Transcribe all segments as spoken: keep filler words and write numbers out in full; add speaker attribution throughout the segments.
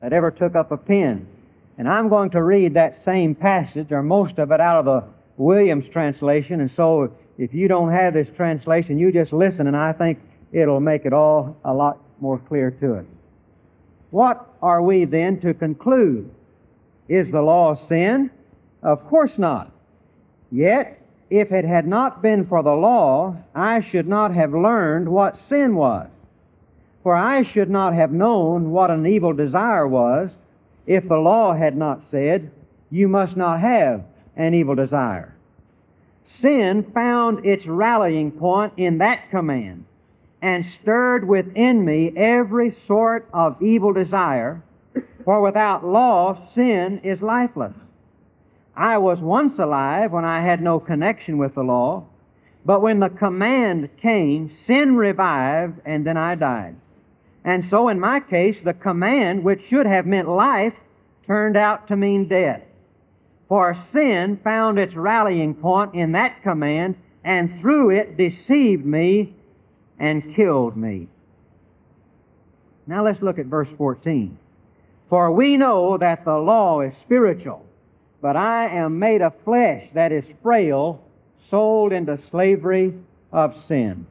Speaker 1: that ever took up a pen. And I'm going to read that same passage, or most of it, out of the Williams translation. And so if you don't have this translation, you just listen, and I think it'll make it all a lot more clear to us. What are we then to conclude? Is the law sin? Of course not. Yet, if it had not been for the law, I should not have learned what sin was. For I should not have known what an evil desire was if the law had not said, you must not have an evil desire. Sin found its rallying point in that command and stirred within me every sort of evil desire, for without law sin is lifeless. I was once alive when I had no connection with the law, but when the command came, sin revived, and then I died. And so in my case, the command, which should have meant life, turned out to mean death. For sin found its rallying point in that command, and through it deceived me and killed me. Now let's look at verse fourteen. For we know that the law is spiritual, but I am made of flesh that is frail, sold into slavery of sin.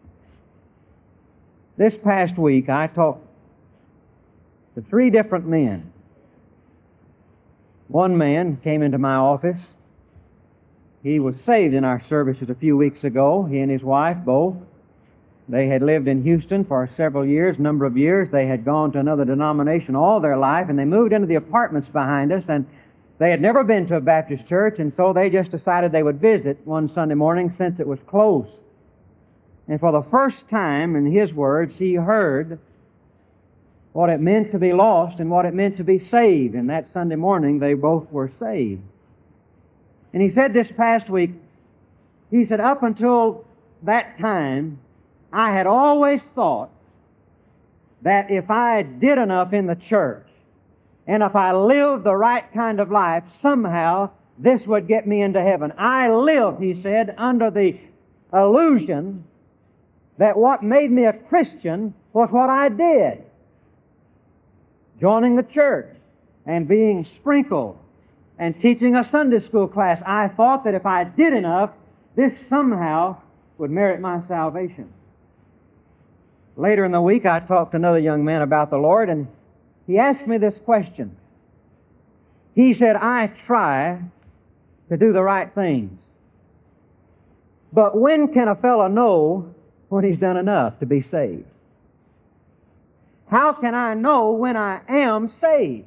Speaker 1: This past week I talked to three different men. One man came into my office. He was saved in our services a few weeks ago, he and his wife both. They had lived in Houston for several years, number of years. They had gone to another denomination all their life, and they moved into the apartments behind us, and they had never been to a Baptist church, and so they just decided they would visit one Sunday morning since it was close. And for the first time, in his words, he heard what it meant to be lost and what it meant to be saved. And that Sunday morning, they both were saved. And he said this past week, he said, up until that time, I had always thought that if I did enough in the church, and if I lived the right kind of life, somehow this would get me into heaven. I lived, he said, under the illusion that what made me a Christian was what I did. Joining the church and being sprinkled and teaching a Sunday school class. I thought that if I did enough, this somehow would merit my salvation. Later in the week, I talked to another young man about the Lord, and he asked me this question. He said, I try to do the right things, but when can a fellow know when he's done enough to be saved? How can I know when I am saved?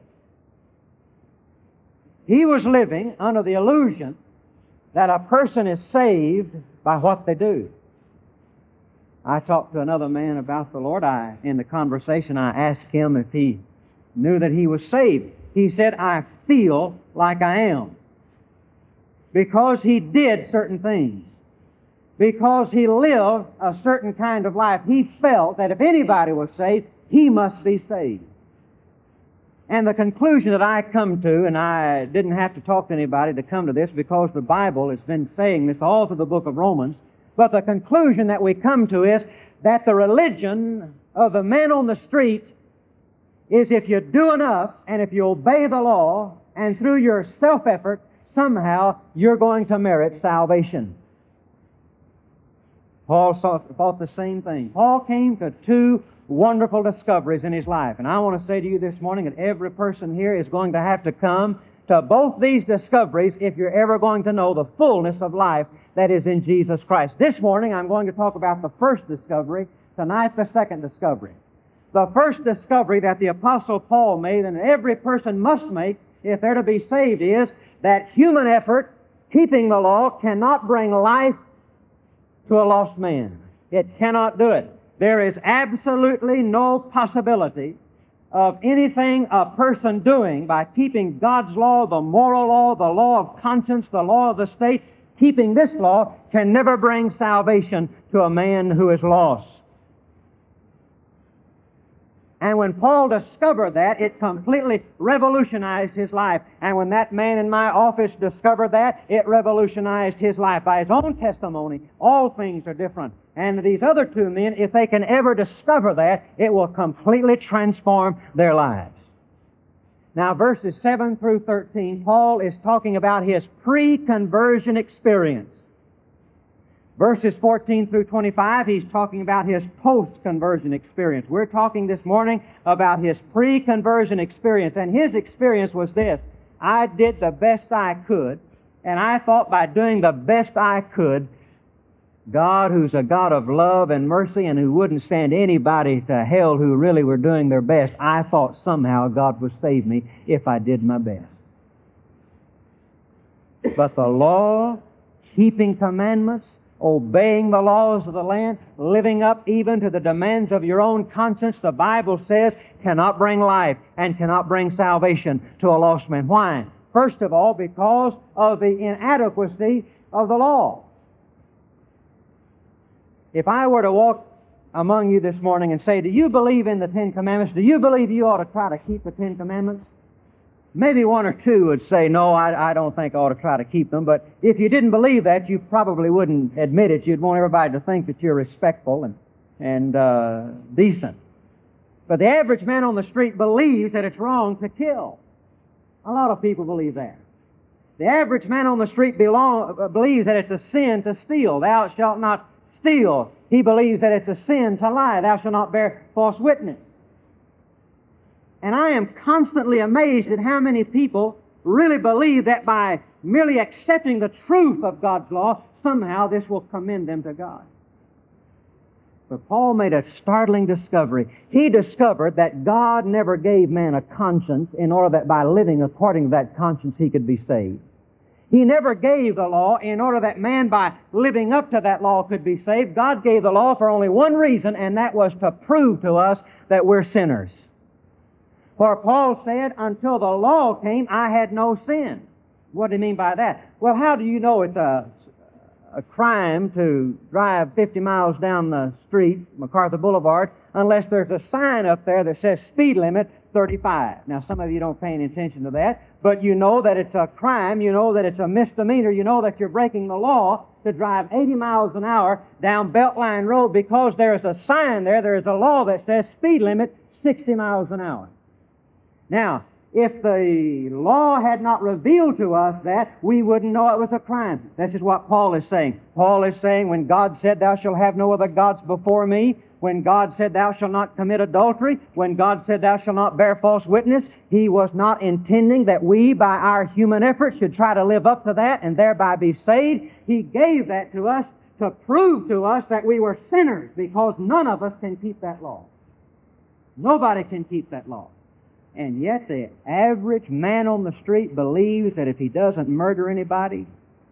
Speaker 1: He was living under the illusion that a person is saved by what they do. I talked to another man about the Lord. I, in the conversation, I asked him if he knew that he was saved. He said, I feel like I am. Because he did certain things. Because he lived a certain kind of life. He felt that if anybody was saved, he must be saved. And the conclusion that I come to, and I didn't have to talk to anybody to come to this because the Bible has been saying this all through the book of Romans, but the conclusion that we come to is that the religion of the men on the street is if you do enough and if you obey the law and through your self-effort, somehow you're going to merit salvation. Paul saw, thought the same thing. Paul came to two wonderful discoveries in his life. And I want to say to you this morning that every person here is going to have to come to both these discoveries if you're ever going to know the fullness of life that is in Jesus Christ. This morning I'm going to talk about the first discovery, tonight the second discovery. The first discovery that the Apostle Paul made and every person must make if they're to be saved is that human effort, keeping the law, cannot bring life to a lost man. It cannot do it. There is absolutely no possibility of anything a person doing by keeping God's law, the moral law, the law of conscience, the law of the state. Keeping this law can never bring salvation to a man who is lost. And when Paul discovered that, it completely revolutionized his life. And when that man in my office discovered that, it revolutionized his life. By his own testimony, all things are different. And these other two men, if they can ever discover that, it will completely transform their lives. Now, verses seven through thirteen, Paul is talking about his pre-conversion experience. Verses fourteen through twenty-five, he's talking about his post-conversion experience. We're talking this morning about his pre-conversion experience, and his experience was this: I did the best I could, and I thought by doing the best I could, God, who's a God of love and mercy and who wouldn't send anybody to hell who really were doing their best, I thought somehow God would save me if I did my best. But the law, keeping commandments, obeying the laws of the land, living up even to the demands of your own conscience, the Bible says, cannot bring life and cannot bring salvation to a lost man. Why? First of all, because of the inadequacy of the law. If I were to walk among you this morning and say, do you believe in the Ten Commandments? Do you believe you ought to try to keep the Ten Commandments? Maybe one or two would say, no, I, I don't think I ought to try to keep them. But if you didn't believe that, you probably wouldn't admit it. You'd want everybody to think that you're respectful and, and uh, decent. But the average man on the street believes that it's wrong to kill. A lot of people believe that. The average man on the street belong, uh, believes that it's a sin to steal. Thou shalt not steal. He believes that it's a sin to lie. Thou shalt not bear false witness. And I am constantly amazed at how many people really believe that by merely accepting the truth of God's law, somehow this will commend them to God. But Paul made a startling discovery. He discovered that God never gave man a conscience in order that by living according to that conscience he could be saved. He never gave the law in order that man by living up to that law could be saved. God gave the law for only one reason, and that was to prove to us that we're sinners. For Paul said, until the law came, I had no sin. What do you mean by that? Well, how do you know it's a, a crime to drive fifty miles down the street, MacArthur Boulevard, unless there's a sign up there that says speed limit thirty-five? Now, some of you don't pay any attention to that, but you know that it's a crime, you know that it's a misdemeanor, you know that you're breaking the law to drive eighty miles an hour down Beltline Road because there is a sign there, there is a law that says speed limit sixty miles an hour. Now, if the law had not revealed to us that, we wouldn't know it was a crime. This is what Paul is saying. Paul is saying when God said, thou shalt have no other gods before me, when God said, thou shalt not commit adultery, when God said, thou shalt not bear false witness, He was not intending that we, by our human efforts, should try to live up to that and thereby be saved. He gave that to us to prove to us that we were sinners, because none of us can keep that law. Nobody can keep that law. And yet the average man on the street believes that if he doesn't murder anybody,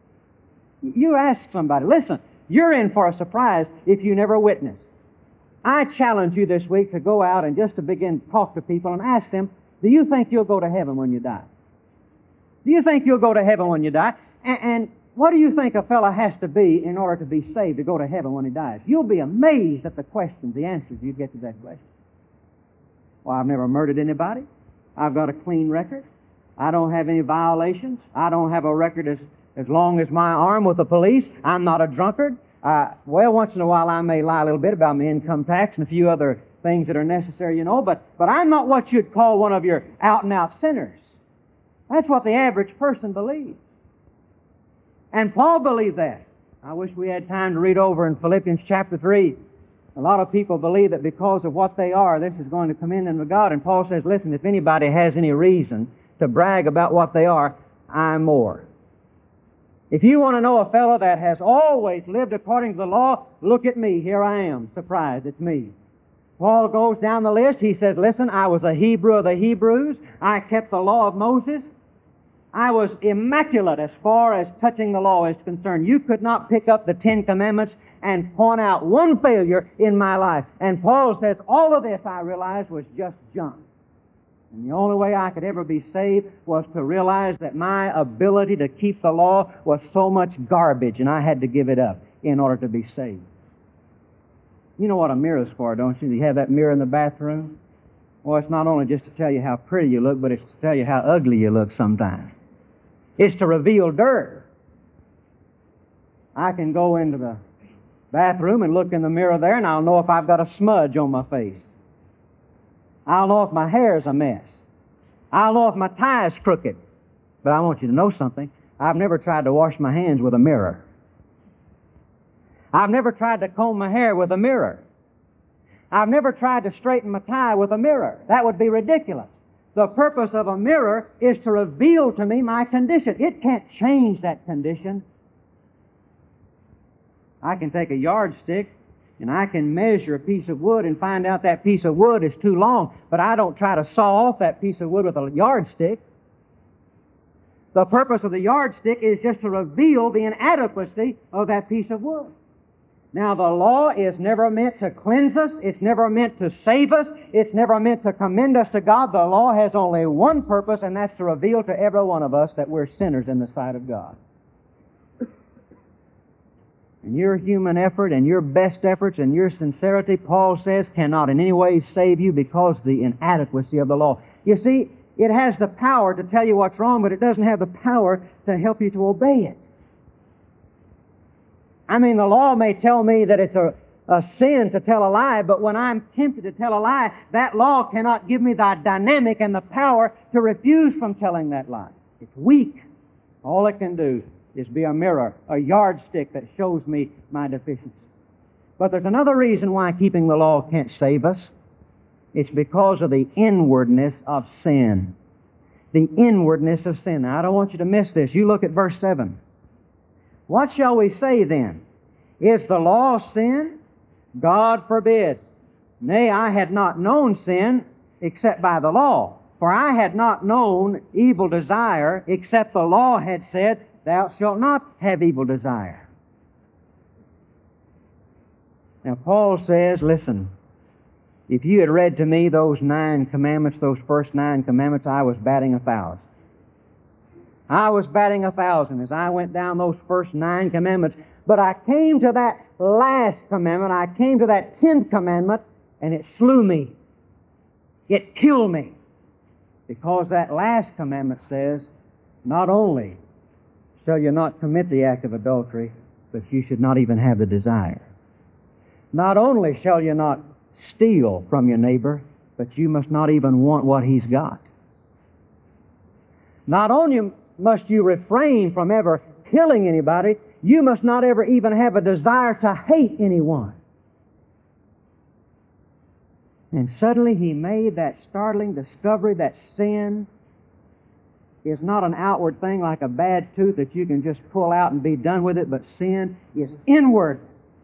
Speaker 1: you ask somebody, listen, you're in for a surprise if you never witness. I challenge you this week to go out and just to begin to talk to people and ask them, do you think you'll go to heaven when you die? Do you think you'll go to heaven when you die? And, and what do you think a fellow has to be in order to be saved to go to heaven when he dies? You'll be amazed at the questions, the answers you get to that question. Well, I've never murdered anybody. I've got a clean record. I don't have any violations. I don't have a record as, as long as my arm with the police. I'm not a drunkard. Uh, well, once in a while I may lie a little bit about my income tax and a few other things that are necessary, you know, but, but I'm not what you'd call one of your out-and-out sinners. That's what the average person believes. And Paul believed that. I wish we had time to read over in Philippians chapter three. A lot of people believe that because of what they are, this is going to commend them to God. And Paul says, listen, if anybody has any reason to brag about what they are, I'm more. If you want to know a fellow that has always lived according to the law, look at me. Here I am. Surprised, it's me. Paul goes down the list. He says, listen, I was a Hebrew of the Hebrews. I kept the law of Moses. I was immaculate as far as touching the law is concerned. You could not pick up the Ten Commandments and point out one failure in my life. And Paul says, all of this I realized was just junk. And the only way I could ever be saved was to realize that my ability to keep the law was so much garbage, and I had to give it up in order to be saved. You know what a mirror's for, don't you? You have that mirror in the bathroom? Well, it's not only just to tell you how pretty you look, but it's to tell you how ugly you look sometimes. It's to reveal dirt. I can go into the bathroom and look in the mirror there, and I'll know if I've got a smudge on my face. I'll know if my hair's a mess. I'll know if my tie is crooked. But I want you to know something. I've never tried to wash my hands with a mirror. I've never tried to comb my hair with a mirror. I've never tried to straighten my tie with a mirror. That would be ridiculous. The purpose of a mirror is to reveal to me my condition. It can't change that condition. I can take a yardstick and I can measure a piece of wood and find out that piece of wood is too long, but I don't try to saw off that piece of wood with a yardstick. The purpose of the yardstick is just to reveal the inadequacy of that piece of wood. Now, the law is never meant to cleanse us. It's never meant to save us. It's never meant to commend us to God. The law has only one purpose, and that's to reveal to every one of us that we're sinners in the sight of God. And your human effort and your best efforts and your sincerity, Paul says, cannot in any way save you because of the inadequacy of the law. You see, it has the power to tell you what's wrong, but it doesn't have the power to help you to obey it. I mean, the law may tell me that it's a, a sin to tell a lie, but when I'm tempted to tell a lie, that law cannot give me the dynamic and the power to refuse from telling that lie. It's weak. All it can do is be a mirror, a yardstick that shows me my deficiency. But there's another reason why keeping the law can't save us. It's because of the inwardness of sin. The inwardness of sin. Now, I don't want you to miss this. You look at verse seven. What shall we say then? Is the law sin? God forbid. Nay, I had not known sin except by the law. For I had not known evil desire except the law had said, Thou shalt not have evil desire. Now, Paul says, listen, if you had read to me those nine commandments, those first nine commandments, I was batting a thousand. I was batting a thousand as I went down those first nine commandments. But I came to that last commandment, I came to that tenth commandment, and it slew me. It killed me. Because that last commandment says, not only shall you not commit the act of adultery, but you should not even have the desire. Not only shall you not steal from your neighbor, but you must not even want what he's got. Not only must you refrain from ever killing anybody, you must not ever even have a desire to hate anyone. And suddenly he made that startling discovery that sin is not an outward thing like a bad tooth that you can just pull out and be done with it, but sin is inward.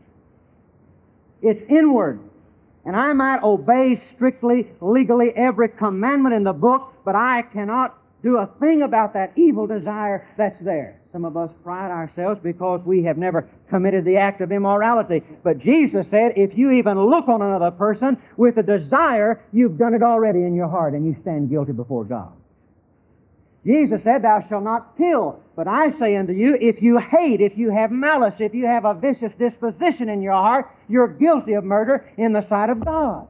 Speaker 1: It's inward. And I might obey strictly, legally, every commandment in the book, but I cannot do a thing about that evil desire that's there. Some of us pride ourselves because we have never committed the act of immorality. But Jesus said, if you even look on another person with a desire, you've done it already in your heart and you stand guilty before God. Jesus said, Thou shalt not kill. But I say unto you, if you hate, if you have malice, if you have a vicious disposition in your heart, you're guilty of murder in the sight of God.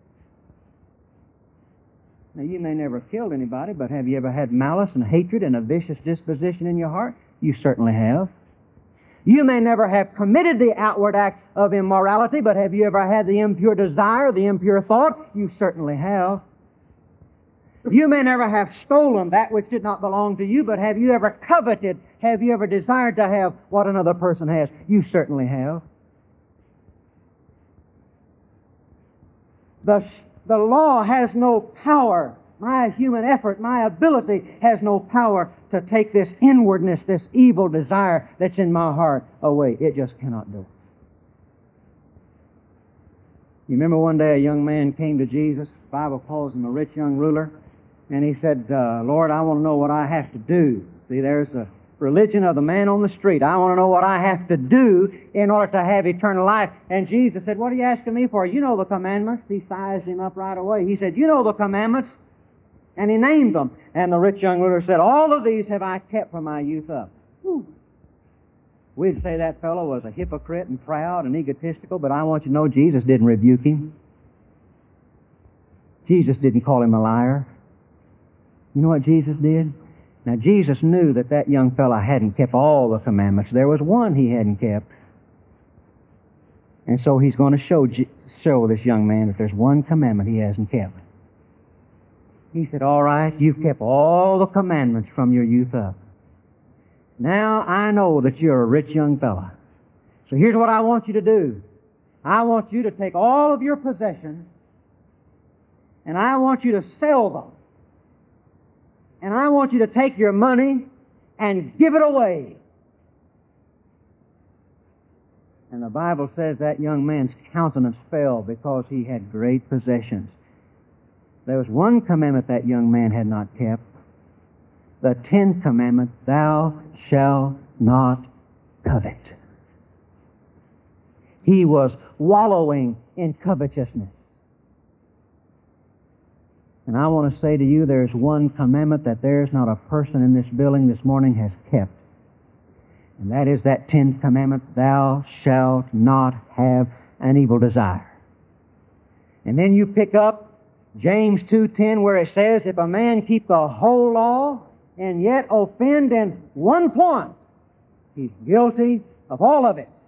Speaker 1: Now, you may never have killed anybody, but have you ever had malice and hatred and a vicious disposition in your heart? You certainly have. You may never have committed the outward act of immorality, but have you ever had the impure desire, the impure thought? You certainly have. You may never have stolen that which did not belong to you, but have you ever coveted, have you ever desired to have what another person has? You certainly have. The, the law has no power. My human effort, my ability has no power to take this inwardness, this evil desire that's in my heart away. It just cannot do it. You remember one day a young man came to Jesus, the Bible calls him a rich young ruler, and he said, uh, Lord, I want to know what I have to do. See, there's a religion of the man on the street. I want to know what I have to do in order to have eternal life. And Jesus said, what are you asking me for? You know the commandments. He sized him up right away. He said, you know the commandments. And he named them. And the rich young ruler said, all of these have I kept from my youth up. Whew. We'd say that fellow was a hypocrite and proud and egotistical, but I want you to know Jesus didn't rebuke him. Jesus didn't call him a liar. You know what Jesus did? Now, Jesus knew that that young fellow hadn't kept all the commandments. There was one he hadn't kept. And so he's going to show, show this young man that there's one commandment he hasn't kept. He said, all right, you've kept all the commandments from your youth up. Now I know that you're a rich young fella. So here's what I want you to do. I want you to take all of your possessions and I want you to sell them. And I want you to take your money and give it away. And the Bible says that young man's countenance fell because he had great possessions. There was one commandment that young man had not kept. The tenth commandment, thou shalt not covet. He was wallowing in covetousness. And I want to say to you, there's one commandment that there's not a person in this building this morning has kept. And that is that tenth commandment, thou shalt not have an evil desire. And then you pick up James two ten where it says, if a man keep the whole law and yet offend in one point, he's guilty of all of it.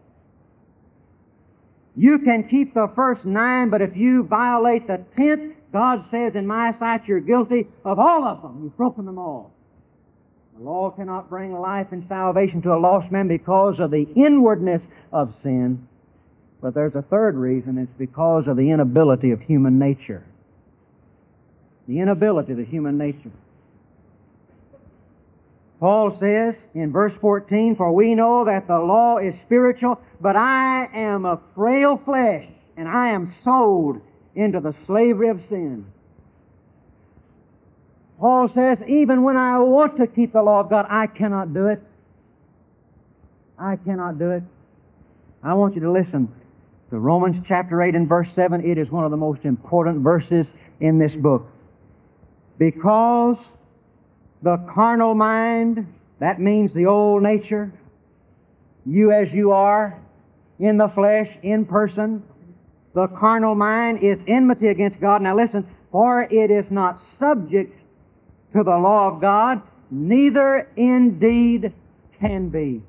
Speaker 1: You can keep the first nine, but if you violate the tenth, God says, in my sight, you're guilty of all of them. You've broken them all. The law cannot bring life and salvation to a lost man because of the inwardness of sin. But there's a third reason. It's because of the inability of human nature. The inability of the human nature. Paul says in verse fourteen, for we know that the law is spiritual, but I am of frail flesh, and I am sold into the slavery of sin. Paul says, even when I want to keep the law of God, I cannot do it. I cannot do it. I want you to listen to Romans chapter eight and verse seven. It is one of the most important verses in this book. Because the carnal mind, that means the old nature, you as you are, in the flesh, in person, the carnal mind is enmity against God. Now listen, for it is not subject to the law of God, neither indeed can be.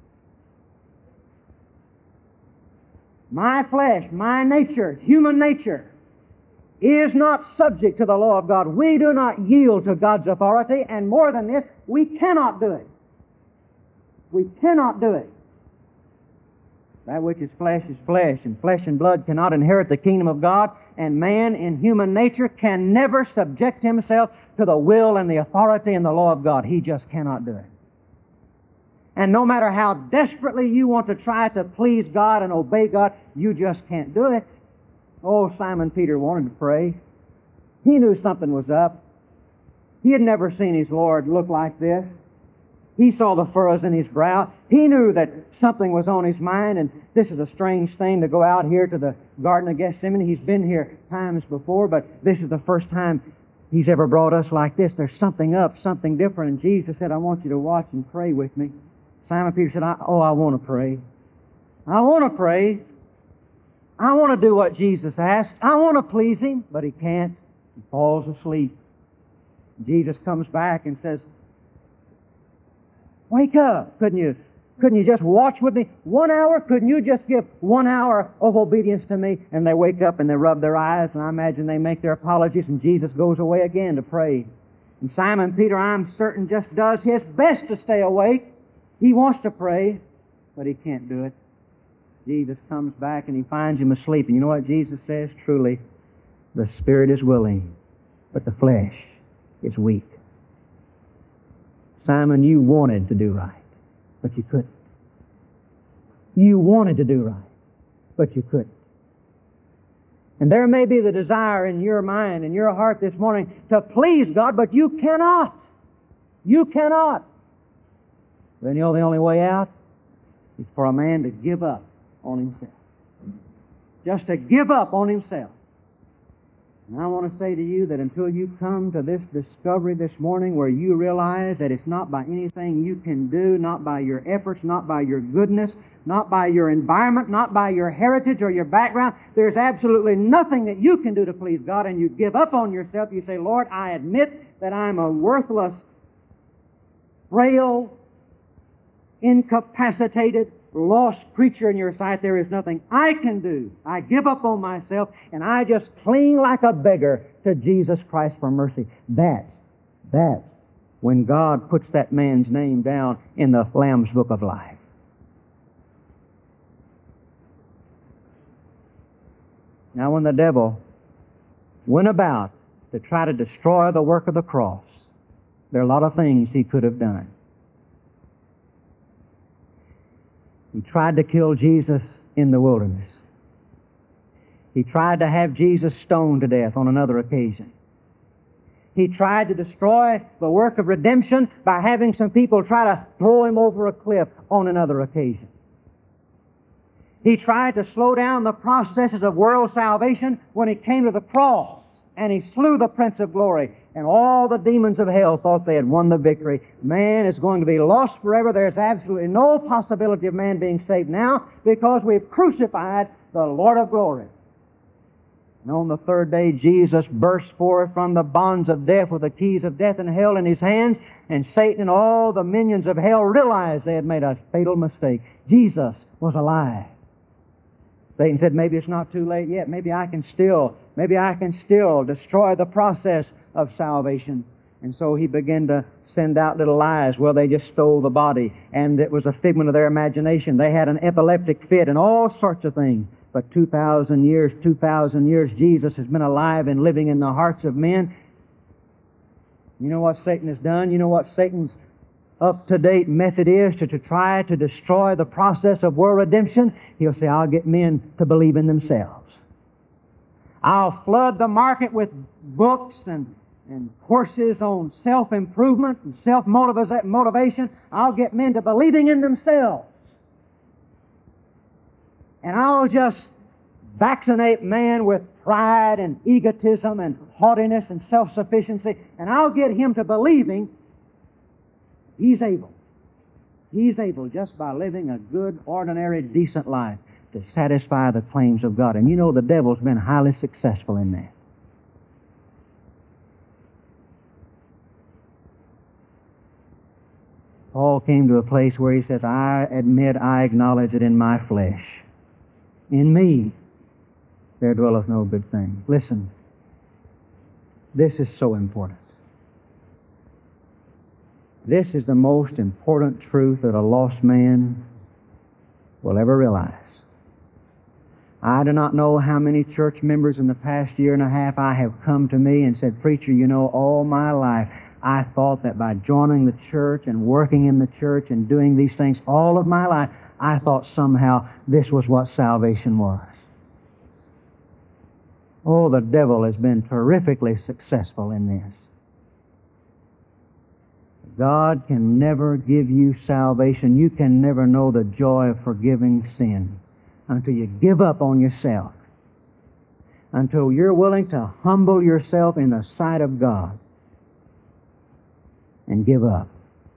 Speaker 1: My flesh, my nature, human nature, is not subject to the law of God. We do not yield to God's authority, and more than this, we cannot do it. We cannot do it. That which is flesh is flesh, and flesh and blood cannot inherit the kingdom of God, and man in human nature can never subject himself to the will and the authority and the law of God. He just cannot do it. And no matter how desperately you want to try to please God and obey God, you just can't do it. Oh, Simon Peter wanted to pray. He knew something was up. He had never seen his Lord look like this. He saw the furrows in his brow. He knew that something was on his mind, and this is a strange thing to go out here to the Garden of Gethsemane. He's been here times before, but this is the first time He's ever brought us like this. There's something up, something different, and Jesus said, I want you to watch and pray with me. Simon Peter said, I, oh, I want to pray. I want to pray. I want to do what Jesus asked. I want to please Him, but he can't. He falls asleep. Jesus comes back and says, wake up. Couldn't you, couldn't you just watch with me one hour? Couldn't you just give one hour of obedience to me? And they wake up and they rub their eyes, and I imagine they make their apologies, and Jesus goes away again to pray. And Simon Peter, I'm certain, just does his best to stay awake. He wants to pray, but he can't do it. Jesus comes back and he finds him asleep. And you know what Jesus says? Truly, the spirit is willing, but the flesh is weak. Simon, you wanted to do right, but you couldn't. You wanted to do right, but you couldn't. And there may be the desire in your mind and your heart this morning to please God, but you cannot. You cannot. Then you know the only way out is for a man to give up on himself. Just to give up on himself. And I want to say to you that until you come to this discovery this morning where you realize that it's not by anything you can do, not by your efforts, not by your goodness, not by your environment, not by your heritage or your background, there's absolutely nothing that you can do to please God, and you give up on yourself. You say, Lord, I admit that I'm a worthless, frail, incapacitated, lost creature in your sight. There is nothing I can do. I give up on myself, and I just cling like a beggar to Jesus Christ for mercy. That's, that's when God puts that man's name down in the Lamb's Book of Life. Now, when the devil went about to try to destroy the work of the cross, there are a lot of things he could have done. He tried to kill Jesus in the wilderness. He tried to have Jesus stoned to death on another occasion. He tried to destroy the work of redemption by having some people try to throw him over a cliff on another occasion. He tried to slow down the processes of world salvation when he came to the cross, and he slew the Prince of Glory, and all the demons of hell thought they had won the victory. Man is going to be lost forever. There's absolutely no possibility of man being saved now because we've crucified the Lord of glory. And on the third day, Jesus burst forth from the bonds of death with the keys of death and hell in his hands, and Satan and all the minions of hell realized they had made a fatal mistake. Jesus was alive. Satan said, maybe it's not too late yet. Maybe I can still, maybe I can still destroy the process of salvation. And so he began to send out little lies. Well, they just stole the body, and it was a figment of their imagination. They had an epileptic fit and all sorts of things. But two thousand years, two thousand years, Jesus has been alive and living in the hearts of men. You know what Satan has done? You know what Satan's up-to-date method is to, to try to destroy the process of world redemption? He'll say, I'll get men to believe in themselves. I'll flood the market with books and, and courses on self-improvement and self-motivation. I'll get men to believing in themselves. And I'll just vaccinate man with pride and egotism and haughtiness and self-sufficiency, and I'll get him to believing he's able. He's able just by living a good, ordinary, decent life to satisfy the claims of God. And you know the devil's been highly successful in that. Paul came to a place where he says, I admit, I acknowledge it in my flesh. In me there dwelleth no good thing. Listen, this is so important. This is the most important truth that a lost man will ever realize. I do not know how many church members in the past year and a half I have come to me and said, Preacher, you know, all my life I thought that by joining the church and working in the church and doing these things all of my life, I thought somehow this was what salvation was. Oh, the devil has been terrifically successful in this. God can never give you salvation. You can never know the joy of forgiving sin until you give up on yourself, until you're willing to humble yourself in the sight of God and give up.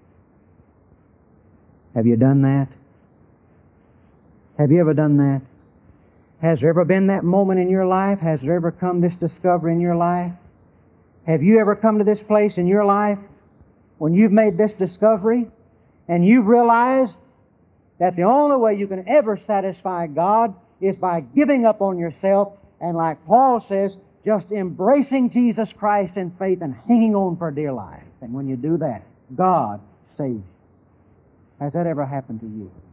Speaker 1: Have you done that? Have you ever done that? Has there ever been that moment in your life? Has there ever come this discovery in your life? Have you ever come to this place in your life when you've made this discovery and you've realized that the only way you can ever satisfy God is by giving up on yourself and, like Paul says, just embracing Jesus Christ in faith and hanging on for dear life? And when you do that, God saves you. Has that ever happened to you?